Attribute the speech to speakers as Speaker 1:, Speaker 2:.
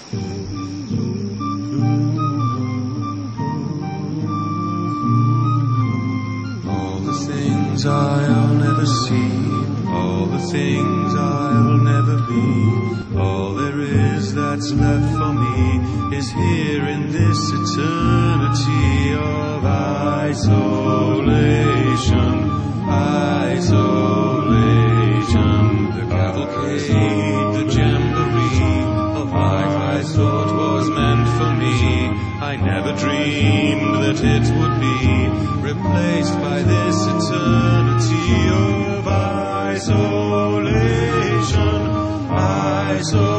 Speaker 1: All the things I'll never see, all the things I'll never be, all there is that's left for me is here in this eternity of isolation, isolation. The cavalcade, the jamboree of life I thought was meant for me, I never dreamed that it would be replaced by this eternity of isolation, isolation.